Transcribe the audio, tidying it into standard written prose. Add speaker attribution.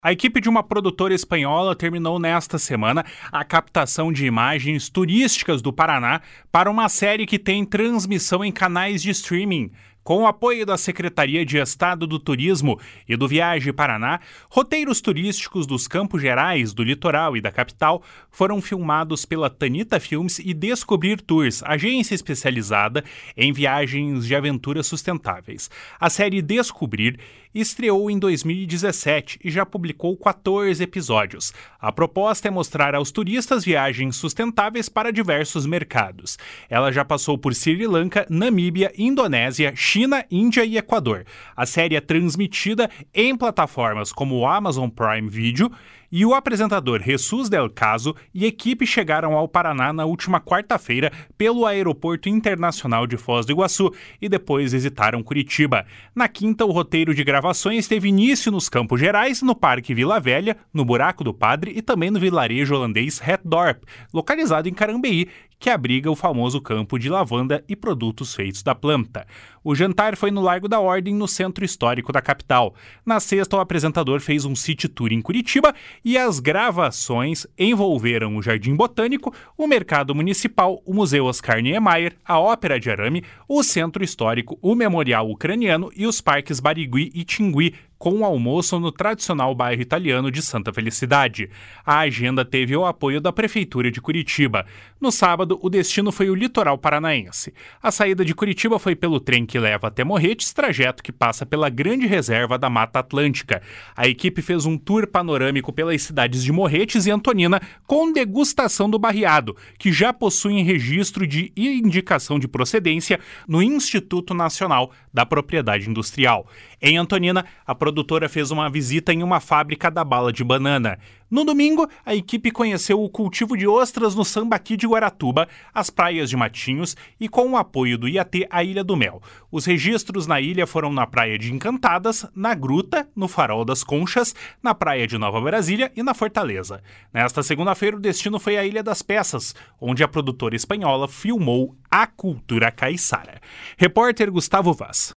Speaker 1: A equipe de uma produtora espanhola terminou nesta semana a captação de imagens turísticas do Paraná para uma série que tem transmissão em canais de streaming. Com o apoio da Secretaria de Estado do Turismo e do Viagem Paraná, roteiros turísticos dos Campos Gerais, do litoral e da capital foram filmados pela Tanita Filmes e Descobrir Tours, agência especializada em viagens de aventuras sustentáveis. A série Descobrir estreou em 2017 e já publicou 14 episódios. A proposta é mostrar aos turistas viagens sustentáveis para diversos mercados. Ela já passou por Sri Lanka, Namíbia, Indonésia, China, Índia e Equador. A série é transmitida em plataformas como o Amazon Prime Video e o apresentador Jesus Del Caso e equipe chegaram ao Paraná na última quarta-feira pelo Aeroporto Internacional de Foz do Iguaçu e depois visitaram Curitiba. Na quinta, o roteiro de gravações teve início nos Campos Gerais, no Parque Vila Velha, no Buraco do Padre e também no vilarejo holandês Het Dorp, localizado em Carambeí, que abriga o famoso campo de lavanda e produtos feitos da planta. O jantar foi no Largo da Ordem, no centro histórico da capital. Na sexta, o apresentador fez um city tour em Curitiba e as gravações envolveram o Jardim Botânico, o Mercado Municipal, o Museu Oscar Niemeyer, a Ópera de Arame, o Centro Histórico, o Memorial Ucraniano e os parques Barigui e Tingui, com um almoço no tradicional bairro italiano de Santa Felicidade. A agenda teve o apoio da Prefeitura de Curitiba. No sábado, o destino foi o litoral paranaense. A saída de Curitiba foi pelo trem que leva até Morretes, trajeto que passa pela grande reserva da Mata Atlântica. A equipe fez um tour panorâmico pelas cidades de Morretes e Antonina com degustação do barreado, que já possuem registro de indicação de procedência no Instituto Nacional da Propriedade Industrial. Em Antonina, a produtora fez uma visita em uma fábrica da bala de banana. No domingo, a equipe conheceu o cultivo de ostras no Sambaqui de Guaratuba, as praias de Matinhos e, com o apoio do IAT, a Ilha do Mel. Os registros na ilha foram na Praia de Encantadas, na Gruta, no Farol das Conchas, na Praia de Nova Brasília e na Fortaleza. Nesta segunda-feira, o destino foi a Ilha das Peças, onde a produtora espanhola filmou a cultura caiçara. Repórter Gustavo Vaz.